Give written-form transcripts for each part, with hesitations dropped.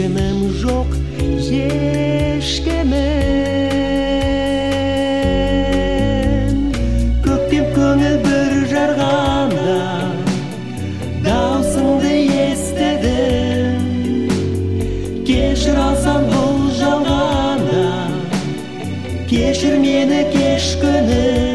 ешкімім жоқ, ешкімім. Көктем көңіл бір жарғанда даусыңды естідім. Кешір алсам бұл жалғанда, кешір мені кеш күнім.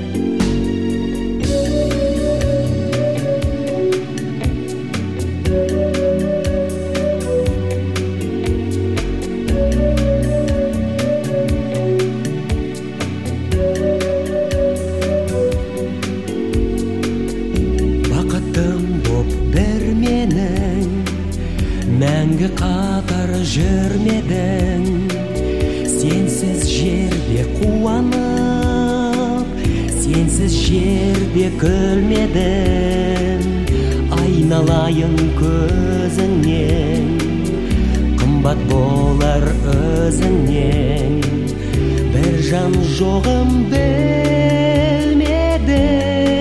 Мәңгі қатар жүрмедің, сенсіз жерде қуанып, сенсіз жерде күлмедім. Айналайын көзіңнен, қымбат болар өзіңнен, бір жан жоғым білмедім.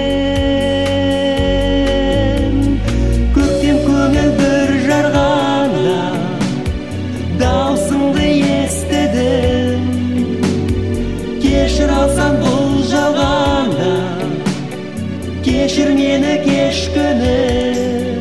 Көктем көңіл бір жарғанда даусыңды естідім. Кешір алсам бұл жалғанда, кешір мені кеш күнім.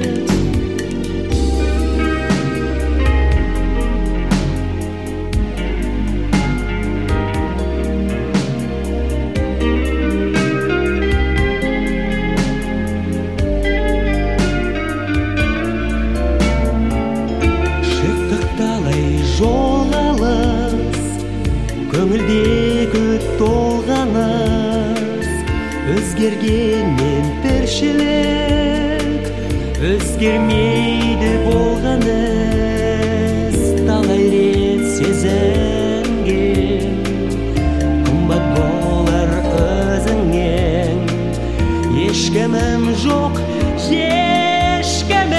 Жол алыс, көңілде күт толғаныс, өзгергенмен тіршілік, өзгермейді болған іс. Талай рет сезінген, қымбат болар өзіңнен, ешкімім жоқ, ешкімім.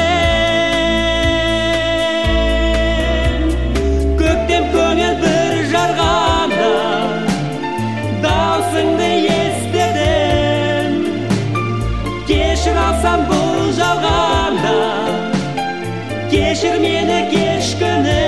Көңіл бір жарғанда даусыңды естідім. Кешір алсам бұл жалғанда, кешір мені кеш күнім.